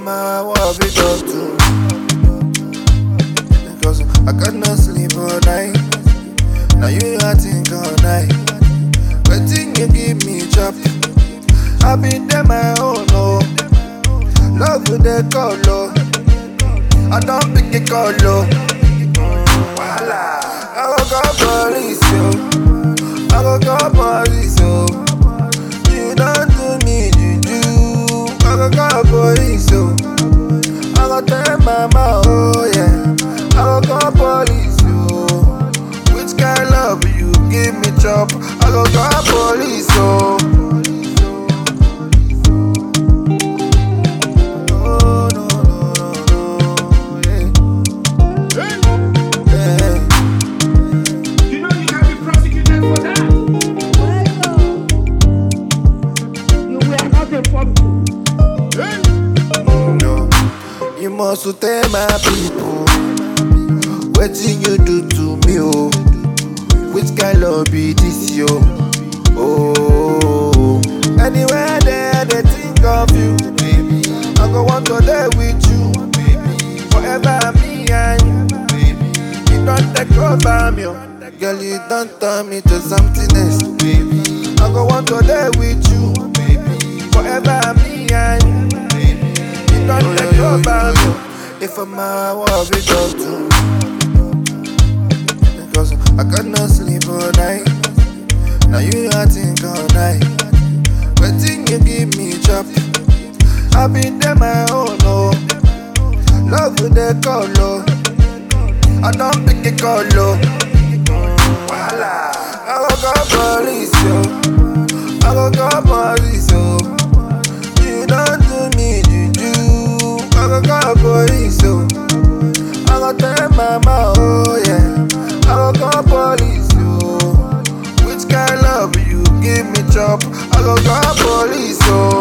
my wife it up too. Because I cannot sleep all night. Now you I think all night. But think you give me chop. I been there my own no. Love with the color. I don't pick it color. Voila. I go call police yo. I go call police yo. You don't do me juju. I go call police yo. I go tell mama oh yeah. I go call police yo. Which kind love you give me chop? I go call police yo. You must tell my people wetin you do to me, oh. Which kind love be this, yo? Oh, anywhere there they think of you, baby. I go want to there with you, baby. Forever me and you, baby. You don't take over me, oh. Girl, you don't turn me to something else, baby. I go want to there with you, baby. Forever me and you, baby. You don't take over me. If I'm my wife, it up too. Because I cannot sleep all night. Now you I think all night. But think you give me chop. I been there my own no. Love with the color. I don't pick it color. Voila. I go call police yo. I go call police yo. You don't do me juju. I go call police yo. I go tell mama oh yeah. I go call police yo. Which kind love you give me chop? I go call police yo.